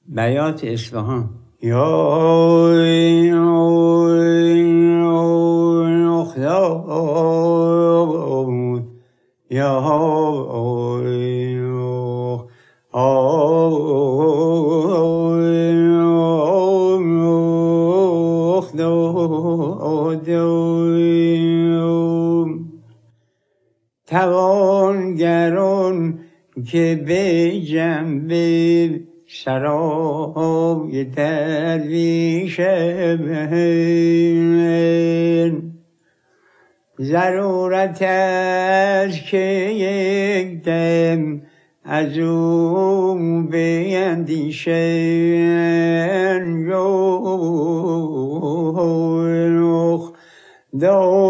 بیات اصفهان. توانگران که به جنبه سرای درویشند، ضرورت است که یک دم از او بیندیشند.